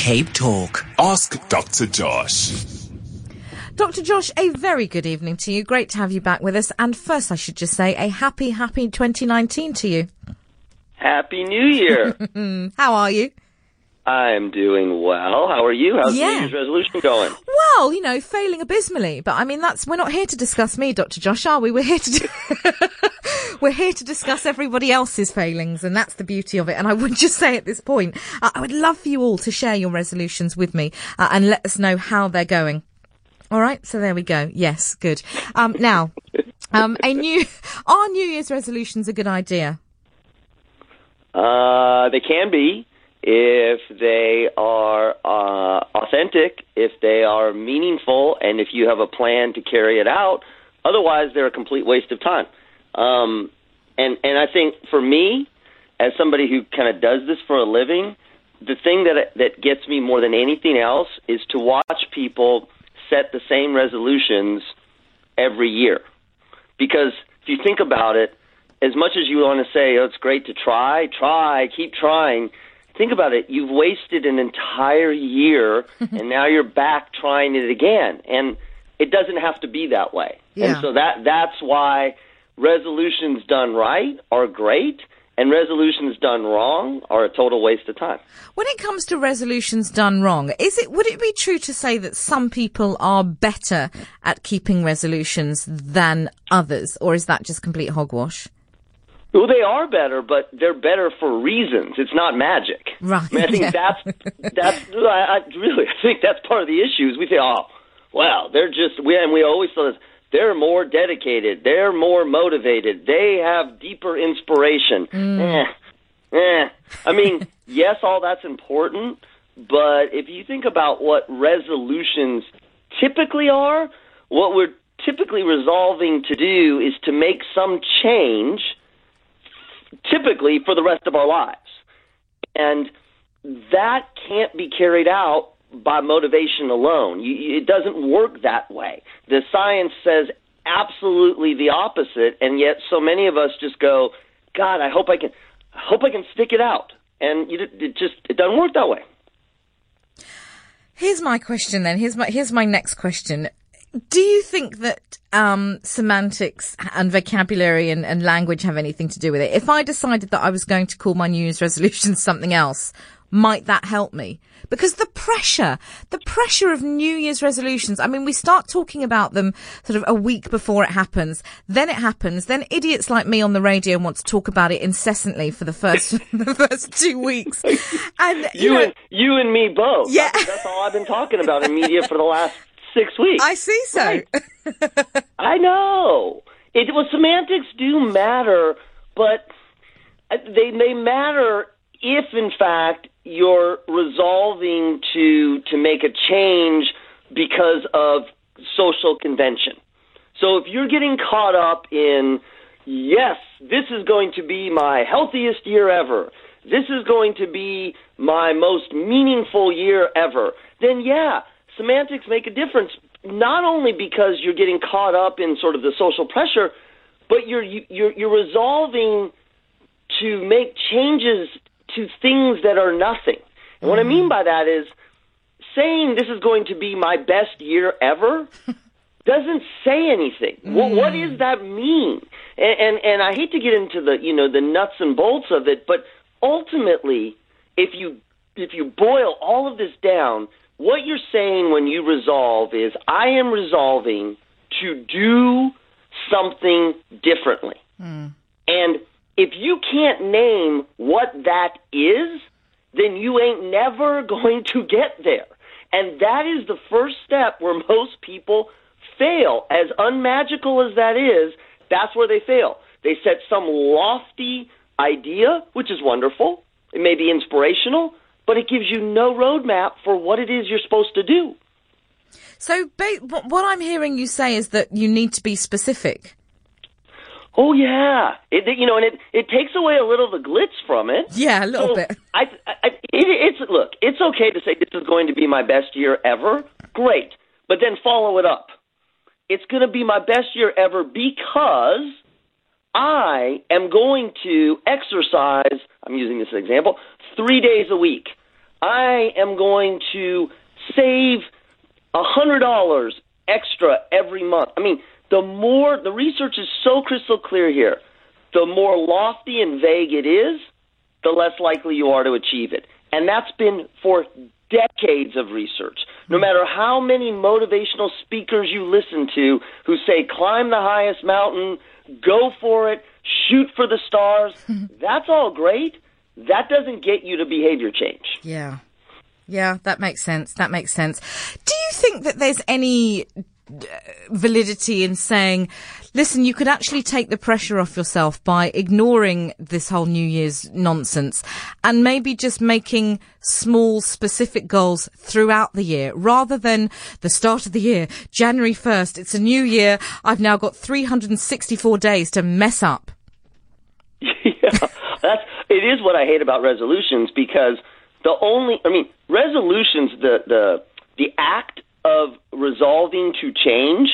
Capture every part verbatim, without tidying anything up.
Cape Talk. Ask Doctor Josh. Doctor Josh, a very good evening to you. Great to have you back with us. And first, I should just say a happy, happy twenty nineteen to you. Happy New Year. How are you? I'm doing well. How are you? How's Yeah. the New Year's resolution going? Well, you know, failing abysmally. But I mean, that's we're not here to discuss me, Doctor Josh, are we? We're here to do, we're here to discuss everybody else's failings, and that's the beauty of it. And I would just say at this point, uh, I would love for you all to share your resolutions with me uh, and let us know how they're going. All right, so there we go. Yes, good. Um, now, um, a new are New Year's resolutions a good idea? Uh, they can be if they are uh, authentic, if they are meaningful, and if you have a plan to carry it out. Otherwise, they're a complete waste of time. Um, and, and I think for me, as somebody who kind of does this for a living, the thing that that gets me more than anything else is to watch people set the same resolutions every year. Because if you think about it, as much as you want to say, oh, it's great to try, try, keep trying, think about it. You've wasted an entire year, and now you're back trying it again. And it doesn't have to be that way. Yeah. And so that that's why resolutions done right are great, and resolutions done wrong are a total waste of time. When it comes to resolutions done wrong, is it would it be true to say that some people are better at keeping resolutions than others, or is that just complete hogwash? Well, they are better, but they're better for reasons. It's not magic. Right. I, mean, I think yeah. that's that's I, I really I think that's part of the issue. Is we think, oh, well, they're just we and we always thought they're more dedicated, they're more motivated, they have deeper inspiration. Mm. Eh, eh. I mean, yes, all that's important, but if you think about what resolutions typically are, what we're typically resolving to do is to make some change, typically for the rest of our lives. And that can't be carried out by motivation alone. You, it doesn't work that way. The science says absolutely the opposite, and yet so many of us just go, God, I hope I can, I hope I can stick it out. And you, it just it doesn't work that way. Here's my question then. Here's my here's my next question. Do you think that um, semantics and vocabulary and, and language have anything to do with it? If I decided that I was going to call my New Year's resolution something else, might that help me? Because the pressure, the pressure of New Year's resolutions, I mean, we start talking about them sort of a week before it happens. Then it happens. Then idiots like me on the radio want to talk about it incessantly for the first the first two weeks. And you, you, know, and, you and me both. Yeah. That's, that's all I've been talking about in media for the last six weeks. I see so. Right. I know. It, well, semantics do matter, but they they matter if, in fact, you're resolving to to make a change because of social convention. So if you're getting caught up in, yes, this is going to be my healthiest year ever, this is going to be my most meaningful year ever, then yeah, semantics make a difference, not only because you're getting caught up in sort of the social pressure, but you're you're you're resolving to make changes to things that are nothing. And what I mean by that is saying this is going to be my best year ever doesn't say anything. Mm. What, what does that mean? And, and and I hate to get into the you know the nuts and bolts of it, but ultimately, if you if you boil all of this down, what you're saying when you resolve is, I am resolving to do something differently. Mm. And if you can't name what that is, then you ain't never going to get there. And that is the first step where most people fail. As unmagical as that is, that's where they fail. They set some lofty idea, which is wonderful. It may be inspirational, but it gives you no roadmap for what it is you're supposed to do. So ba- what I'm hearing you say is that you need to be specific. Oh, yeah. It, you know, and it, it takes away a little of the glitz from it. Yeah, a little so bit. I, I, it, it's Look, it's okay to say this is going to be my best year ever. Great. But then follow it up. It's going to be my best year ever because I am going to exercise, I'm using this as an example, three days a week. I am going to save one hundred dollars extra every month. I mean, the more, the research is so crystal clear here, the more lofty and vague it is, the less likely you are to achieve it. And that's been for decades of research. No matter how many motivational speakers you listen to who say, climb the highest mountain, go for it, shoot for the stars, that's all great. That doesn't get you to behavior change. Yeah. Yeah, that makes sense. That makes sense. Do you think that there's any validity in saying, listen, you could actually take the pressure off yourself by ignoring this whole New Year's nonsense and maybe just making small specific goals throughout the year rather than the start of the year, January first, it's a new year, I've now got three hundred sixty-four days to mess up? Yeah, that's, it is what I hate about resolutions, because the only, I mean, resolutions, the, the, the act of resolving to change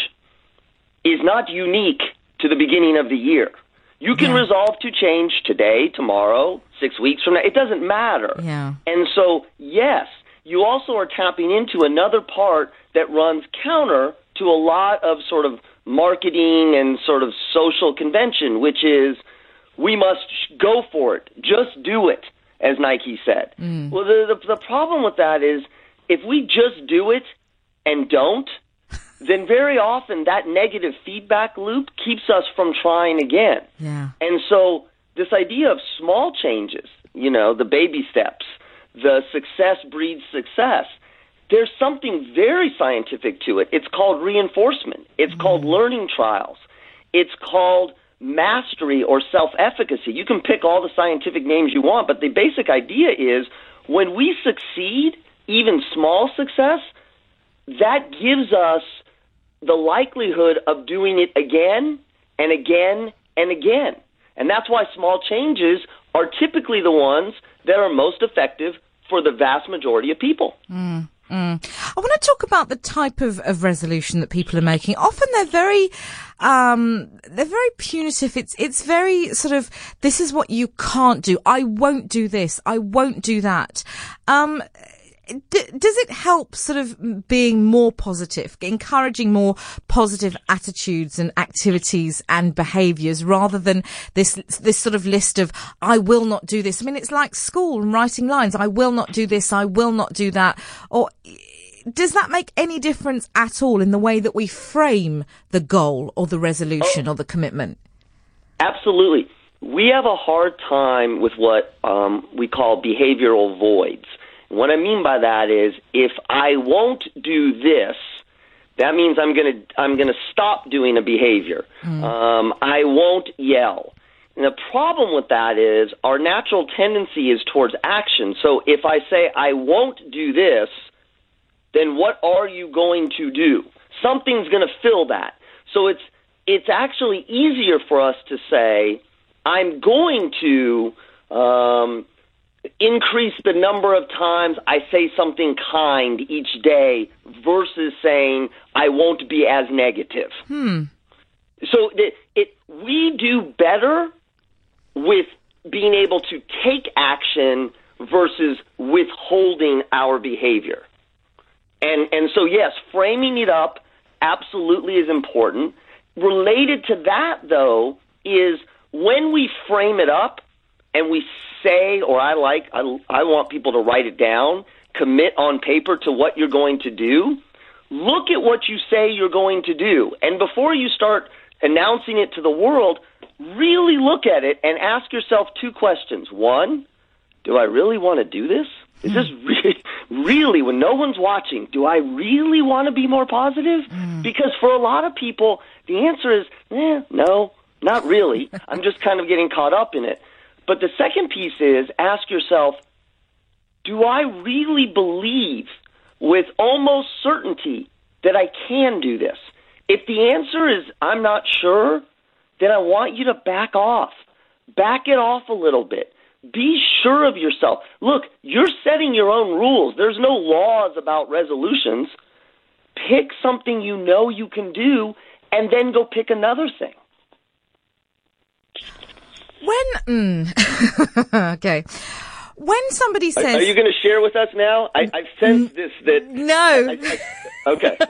is not unique to the beginning of the year. You can yeah. resolve to change today, tomorrow, six weeks from now. It doesn't matter. Yeah. And so, yes, you also are tapping into another part that runs counter to a lot of sort of marketing and sort of social convention, which is we must go for it. Just do it, as Nike said. Mm. Well, the, the the problem with that is if we just do it and don't, then very often that negative feedback loop keeps us from trying again. Yeah. And so this idea of small changes, you know, the baby steps, the success breeds success, there's something very scientific to it. It's called reinforcement. It's mm. called learning trials. It's called mastery or self-efficacy. You can pick all the scientific names you want, but the basic idea is when we succeed, even small success, that gives us the likelihood of doing it again and again and again. And that's why small changes are typically the ones that are most effective for the vast majority of people. Mm. Mm. I want to talk about the type of, of resolution that people are making. Often they're very, um, they're very punitive. It's, it's very sort of, this is what you can't do. I won't do this. I won't do that. Um, d- does it help sort of being more positive, encouraging more positive attitudes and activities and behaviours rather than this, this sort of list of, I will not do this? I mean, it's like school and writing lines. I will not do this. I will not do that. Or does that make any difference at all in the way that we frame the goal or the resolution oh, or the commitment? Absolutely. We have a hard time with what um, we call behavioral voids. What I mean by that is if I won't do this, that means I'm going to I'm going to stop doing a behavior. Mm. Um, I won't yell. And the problem with that is our natural tendency is towards action. So if I say I won't do this, then what are you going to do? Something's going to fill that. So it's it's actually easier for us to say I'm going to um, increase the number of times I say something kind each day versus saying I won't be as negative. Hmm. So it, it we do better with being able to take action versus withholding our behavior. And and so, yes, framing it up absolutely is important. Related to that, though, is when we frame it up and we say, or I like, I, I want people to write it down, commit on paper to what you're going to do, look at what you say you're going to do. And before you start announcing it to the world, really look at it and ask yourself two questions. One, do I really want to do this? Is this really, really, when no one's watching, do I really want to be more positive? Mm. Because for a lot of people, the answer is, eh, no, not really. I'm just kind of getting caught up in it. But the second piece is, ask yourself, do I really believe with almost certainty that I can do this? If the answer is, I'm not sure, then I want you to back off. Back it off a little bit. Be sure of yourself. Look, you're setting your own rules. There's no laws about resolutions. Pick something you know you can do, and then go pick another thing. When, mm, okay. when somebody says... Are, are you going to share with us now? I, I sense this that... No. I, I, okay.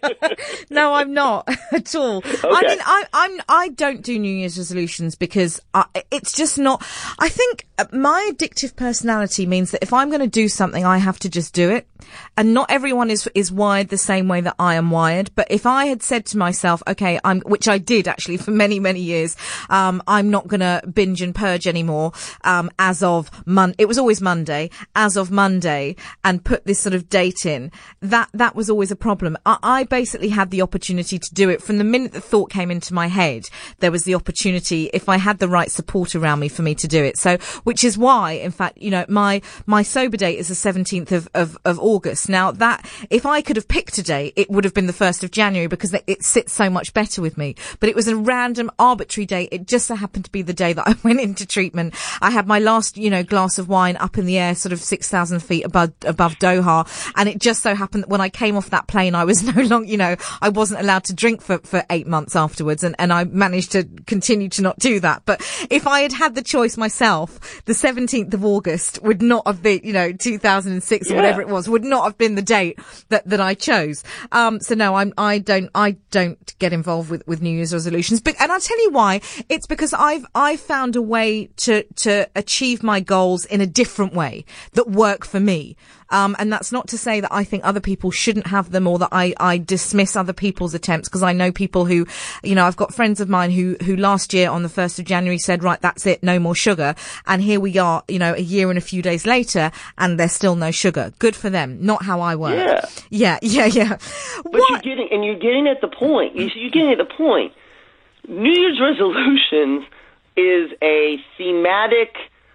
No, I'm not at all. Okay. I mean, I, I'm, I don't do New Year's resolutions because I, it's just not... I think my addictive personality means that if I'm going to do something, I have to just do it. And not everyone is, is wired the same way that I am wired. But if I had said to myself, okay, I'm, which I did actually for many, many years, um, I'm not going to binge and purge anymore, um, as of Mon, it was always Monday, as of Monday, and put this sort of date in, that, that was always a problem. I, I basically had the opportunity to do it from the minute the thought came into my head. There was the opportunity, if I had the right support around me, for me to do it. So, which is why, in fact, you know, my, my sober date is the seventeenth of, of, of August. Now that, if I could have picked a date, it would have been the first of January because it sits so much better with me. But it was a random, arbitrary date. It just so happened to be the day that I went into treatment. I had my last, you know, glass of wine up in the air, sort of six thousand feet above, above Doha. And it just so happened that when I came off that plane, I was no longer, you know, I wasn't allowed to drink for, for eight months afterwards. And, and I managed to continue to not do that. But if I had had the choice myself, the seventeenth of August would not have been, you know, two thousand six or yeah. whatever it was, would not have been the date that, that I chose. Um, so no, I'm, I don't, I don't get involved with, with New Year's resolutions. But, and I'll tell you why. It's because I've, I've found a way to, to achieve my goals in a different way that work for me. Um, and that's not to say that I think other people shouldn't have them or that I, I dismiss other people's attempts, because I know people who, you know, I've got friends of mine who, who last year on the first of January said, right, that's it, no more sugar. And here we are, you know, a year and a few days later and there's still no sugar. Good for them. Not how I work. Yeah. Yeah, yeah, yeah. But What? you're getting, and you're getting at the point. You see, you're getting at the point. New Year's resolutions is a thematic,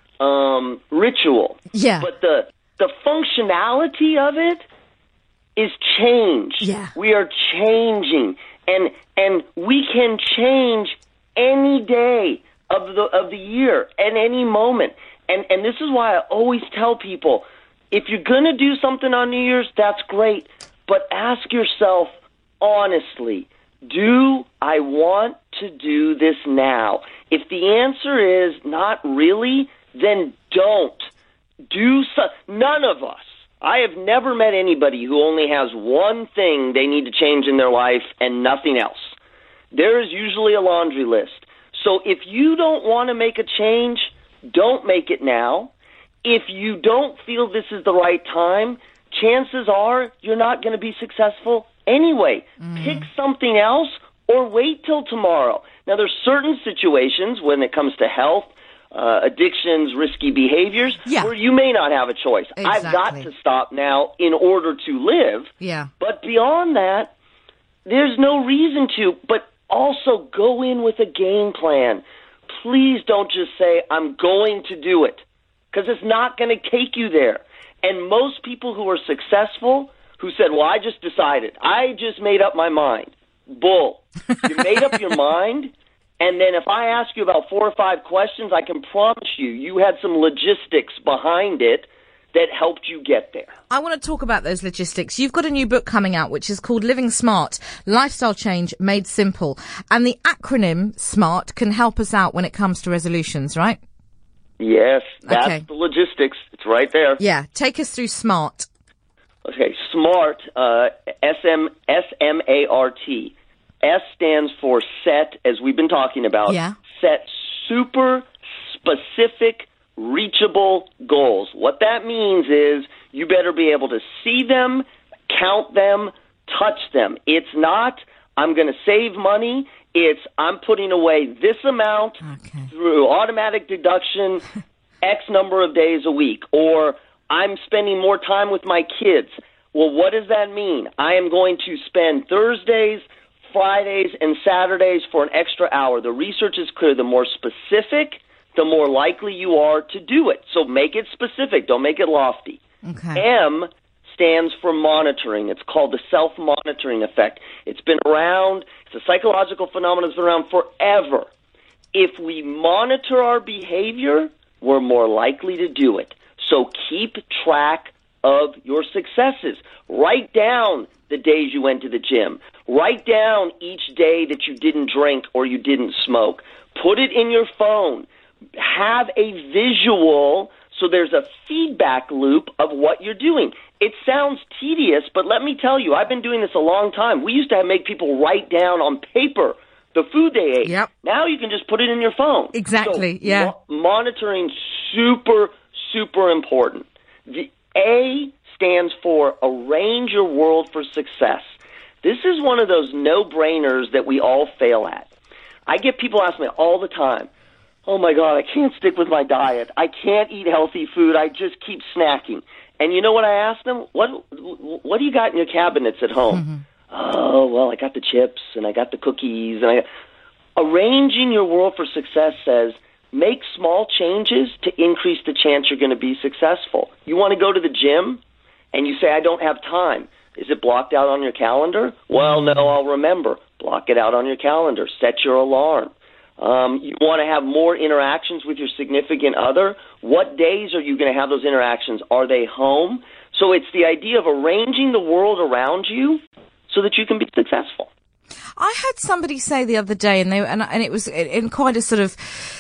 um, ritual. Yeah. But the, the functionality of it is changed. Yeah. We are changing, and and we can change any day of the of the year at any moment. And and this is why I always tell people, if you're going to do something on New Year's, that's great, but ask yourself honestly, do I want to do this now? If the answer is not really, then don't. Do so. None of us. I have never met anybody who only has one thing they need to change in their life and nothing else. There is usually a laundry list. So if you don't want to make a change, don't make it now. If you don't feel this is the right time, chances are you're not going to be successful anyway. Mm. Pick something else or wait till tomorrow. Now, there's certain situations when it comes to health, Uh, addictions, risky behaviors, yeah. where you may not have a choice. Exactly. I've got to stop now in order to live. Yeah. But beyond that, there's no reason to. But also go in with a game plan. Please don't just say, I'm going to do it, because it's not going to take you there. And most people who are successful, who said, well, I just decided, I just made up my mind. Bull. You made up your mind. And then if I ask you about four or five questions, I can promise you, you had some logistics behind it that helped you get there. I want to talk about those logistics. You've got a new book coming out, which is called Living Smart, Lifestyle Change Made Simple. And the acronym SMART can help us out when it comes to resolutions, right? Yes, that's okay. The logistics. It's right there. Yeah, take us through SMART. Okay, SMART, uh, S M S M A R T. S stands for set, as we've been talking about. Yeah. Set super specific, reachable goals. What that means is you better be able to see them, count them, touch them. It's not, I'm going to save money. It's, I'm putting away this amount okay. through automatic deduction X number of days a week. Or I'm spending more time with my kids. Well, what does that mean? I am going to spend Thursdays, Fridays, and Saturdays for an extra hour. The research is clear. The more specific, the more likely you are to do it. So make it specific. Don't make it lofty. Okay. M stands for monitoring. It's called the self-monitoring effect. It's been around. It's a psychological phenomenon that's been around forever. If we monitor our behavior, we're more likely to do it. So keep track of your successes. Write down the days you went to the gym. Write down each day that you didn't drink or you didn't smoke. Put it in your phone. Have a visual So there's a feedback loop of what you're doing. It sounds tedious, but let me tell you, I've been doing this a long time. We used to have make people write down on paper the food they ate. Yep. Now you can just put it in your phone. Exactly, so yeah. Mo- monitoring, super, super important. The A stands for arrange your world for success. This is one of those no-brainers that we all fail at. I get people ask me all the time, oh, my God, I can't stick with my diet. I can't eat healthy food. I just keep snacking. And you know what I ask them? What What do you got in your cabinets at home? Mm-hmm. Oh, well, I got the chips and I got the cookies. And I got... Arranging your world for success says make small changes to increase the chance you're going to be successful. You want to go to the gym and you say, I don't have time. Is it blocked out on your calendar? Well, no, I'll remember. Block it out on your calendar. Set your alarm. Um, you want to have more interactions with your significant other? What days are you going to have those interactions? Are they home? So it's the idea of arranging the world around you so that you can be successful. I had somebody say the other day, and they and, and it was in quite a sort of,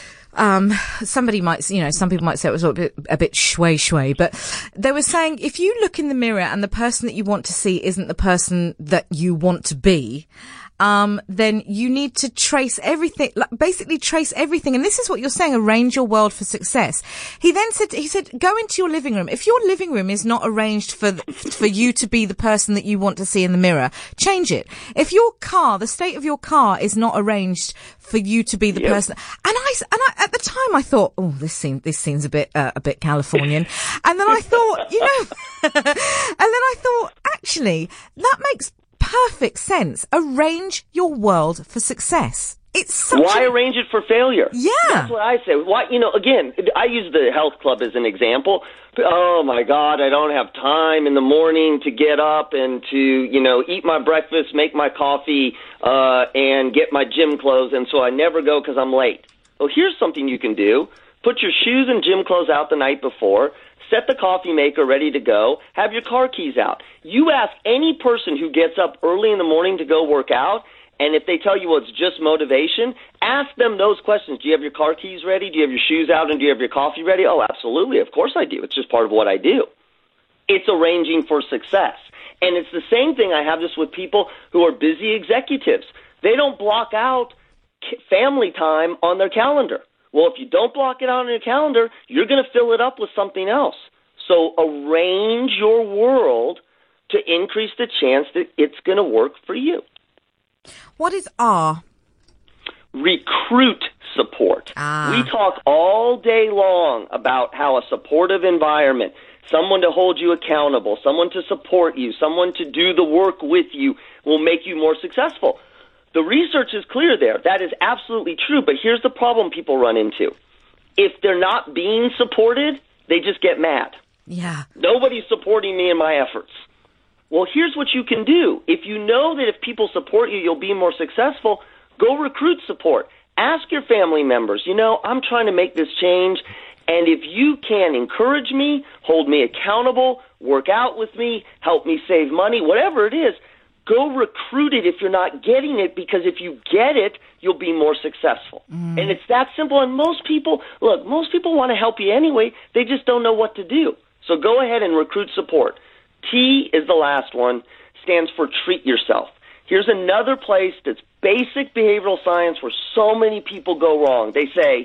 um, somebody might, you know, some people might say it was a bit, a bit shui shui, but they were saying if you look in the mirror and the person that you want to see isn't the person that you want to be, um, then you need to trace everything, basically trace everything. And this is what you're saying, arrange your world for success. He then said, he said, go into your living room. If your living room is not arranged for, for you to be the person that you want to see in the mirror, change it. If your car, the state of your car is not arranged for you to be the yep. person. And I, and I, at the time I thought, oh, this seems, this seems a bit, uh, a bit Californian. And then I thought, you know, and then I thought, actually, that makes perfect sense. Arrange your world for success. It's such Why a... arrange it for failure? Yeah. That's what I say. Why, you know, again, I use the health club as an example. Oh, my God, I don't have time in the morning to get up and to, you know, eat my breakfast, make my coffee, uh, and get my gym clothes, and so I never go because I'm late. Well, here's something you can do. Put your shoes and gym clothes out the night before. Set the coffee maker ready to go. Have your car keys out. You ask any person who gets up early in the morning to go work out, and if they tell you, well, it's just motivation, ask them those questions. Do you have your car keys ready? Do you have your shoes out? And do you have your coffee ready? Oh, absolutely. Of course I do. It's just part of what I do. It's arranging for success. And it's the same thing. I have this with people who are busy executives. They don't block out family time on their calendar. Well, if you don't block it out on your calendar, you're going to fill it up with something else. So arrange your world to increase the chance that it's going to work for you. What is R? Recruit support. Ah. We talk all day long about how a supportive environment, someone to hold you accountable, someone to support you, someone to do the work with you will make you more successful. The research is clear there. That is absolutely true. But here's the problem people run into. If they're not being supported, they just get mad. Yeah. Nobody's supporting me in my efforts. Well, here's what you can do. If you know that if people support you, you'll be more successful, go recruit support. Ask your family members, you know, I'm trying to make this change, and if you can encourage me, hold me accountable, work out with me, help me save money, whatever it is, go recruit it if you're not getting it, because if you get it, you'll be more successful. Mm. And it's that simple. And most people, look, most people want to help you anyway. They just don't know what to do. So go ahead and recruit support. T is the last one, stands for treat yourself. Here's another place that's basic behavioral science where so many people go wrong. They say,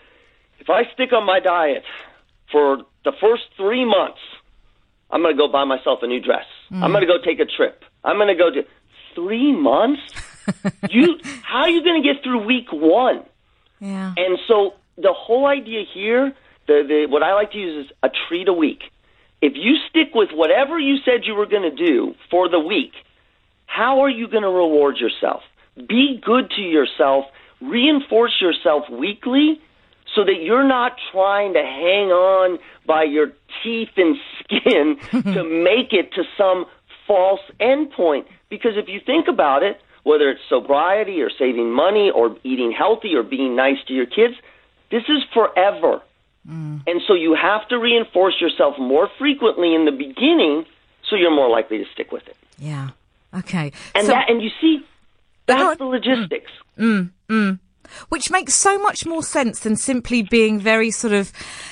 if I stick on my diet for the first three months, I'm going to go buy myself a new dress. Mm. I'm going to go take a trip. I'm going to go to three months. you, how are you going to get through week one? Yeah. And so the whole idea here, the, the what I like to use is a treat a week. If you stick with whatever you said you were going to do for the week, how are you going to reward yourself? Be good to yourself. Reinforce yourself weekly so that you're not trying to hang on by your teeth and skin to make it to some false endpoint. Because if you think about it, whether it's sobriety or saving money or eating healthy or being nice to your kids, this is forever. Mm. And so you have to reinforce yourself more frequently in the beginning so you're more likely to stick with it. Yeah. Okay. And so, that, and you see, that's the logistics. Mm, mm, mm. Which makes so much more sense than simply being very sort of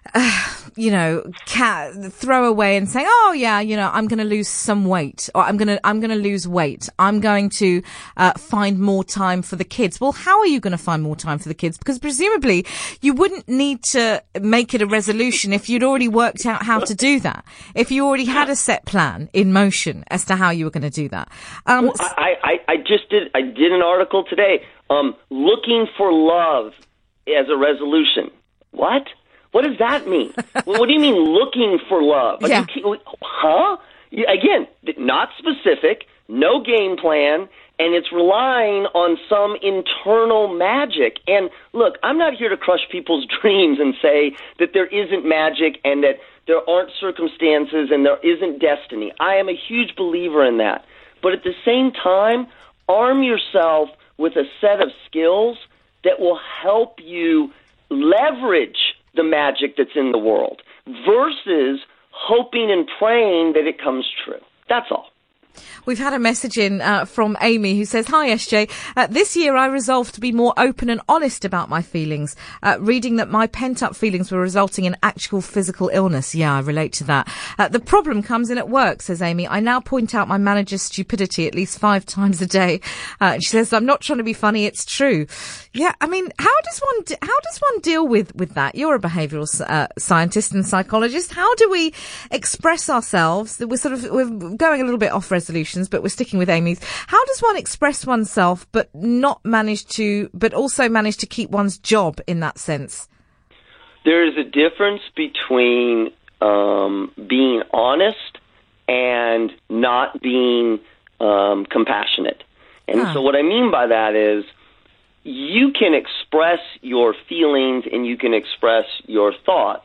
uh, you know, ca- throw away and say, oh yeah, you know, I'm going to lose some weight, or I'm going to, I'm going to lose weight. I'm going to uh, find more time for the kids. Well, how are you going to find more time for the kids? Because presumably you wouldn't need to make it a resolution if you'd already worked out how to do that. If you already had a set plan in motion as to how you were going to do that. Um, well, I, I, I just did, I did an article today, um, looking for love as a resolution. What? What does that mean? Well, what do you mean looking for love? Are yeah. you, huh? Again, not specific, no game plan, and it's relying on some internal magic. And look, I'm not here to crush people's dreams and say that there isn't magic and that there aren't circumstances and there isn't destiny. I am a huge believer in that. But at the same time, arm yourself with a set of skills that will help you leverage the magic that's in the world versus hoping and praying that it comes true. That's all. We've had a message in uh, from Amy who says, hi, S J. Uh, this year I resolved to be more open and honest about my feelings, uh, reading that my pent-up feelings were resulting in actual physical illness. Yeah, I relate to that. Uh, the problem comes in at work, says Amy. I now point out my manager's stupidity at least five times a day. Uh, she says, I'm not trying to be funny, it's true. Yeah, I mean, how does one de- how does one deal with, with that? You're a behavioural uh, scientist and psychologist. How do we express ourselves? We're sort of we're going a little bit off resolutions, but we're sticking with Amy's. How does one express oneself but not manage to, but also manage to keep one's job in that sense? There is a difference between um, being honest and not being um, compassionate. And huh. so what I mean by that is you can express your feelings and you can express your thoughts,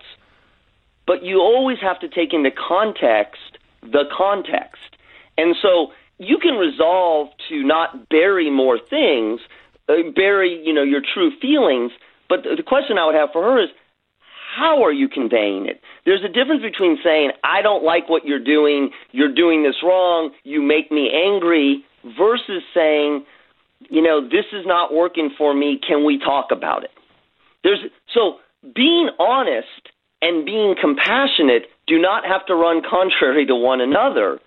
but you always have to take into context the context. And so you can resolve to not bury more things, uh, bury, you know, your true feelings, but the, the question I would have for her is, how are you conveying it? There's a difference between saying, I don't like what you're doing, you're doing this wrong, you make me angry, versus saying, you know, this is not working for me, can we talk about it? There's so being honest and being compassionate do not have to run contrary to one another.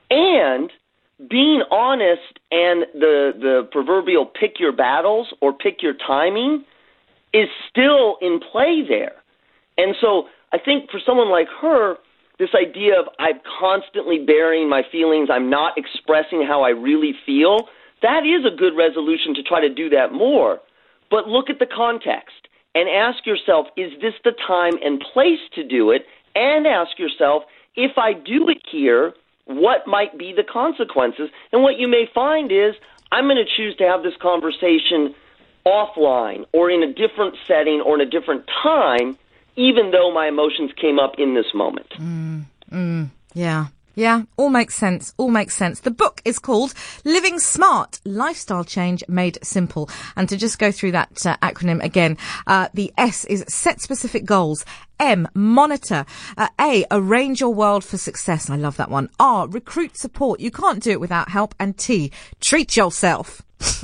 And being honest and the, the proverbial pick your battles or pick your timing is still in play there. And so I think for someone like her, this idea of I'm constantly burying my feelings, I'm not expressing how I really feel, that is a good resolution to try to do that more. But look at the context and ask yourself, is this the time and place to do it? And ask yourself, if I do it here, what might be the consequences? And what you may find is, I'm going to choose to have this conversation offline or in a different setting or in a different time, even though my emotions came up in this moment. Mm, mm, yeah. Yeah, all makes sense. All makes sense. The book is called Living Smart, Lifestyle Change Made Simple. And to just go through that uh, acronym again, uh, the S is set specific goals. M, monitor. Uh, A, arrange your world for success. I love that one. R, recruit support. You can't do it without help. And T, treat yourself. You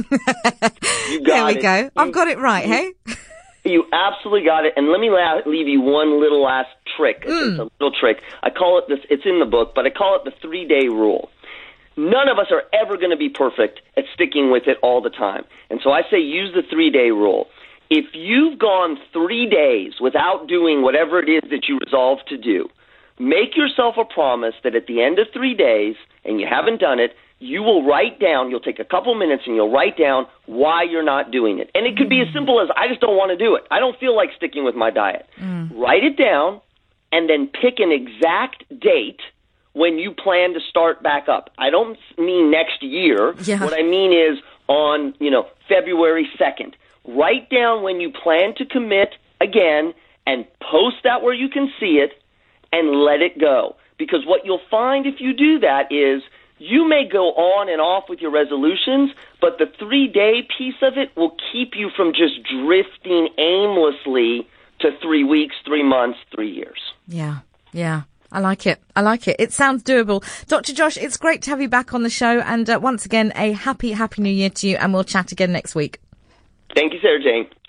got there we it. go. You, I've got it right, you, hey? You absolutely got it. And let me la- leave you one little last trick. It's Mm. just a little trick. I call it this, it's in the book, but I call it the three-day rule. None of us are ever going to be perfect at sticking with it all the time. And so I say use the three-day rule. If you've gone three days without doing whatever it is that you resolve to do, make yourself a promise that at the end of three days, and you haven't done it, you will write down, you'll take a couple minutes and you'll write down why you're not doing it. And it could be as simple as, I just don't want to do it. I don't feel like sticking with my diet. Mm. Write it down and then pick an exact date when you plan to start back up. I don't mean next year. Yeah. What I mean is on, you know, February second. Write down when you plan to commit again and post that where you can see it and let it go. Because what you'll find if you do that is you may go on and off with your resolutions, but the three-day piece of it will keep you from just drifting aimlessly to three weeks, three months, three years. Yeah, yeah. I like it. I like it. It sounds doable. Doctor Josh, it's great to have you back on the show. And uh, once again, a happy, happy new year to you. And we'll chat again next week. Thank you, Sarah Jane.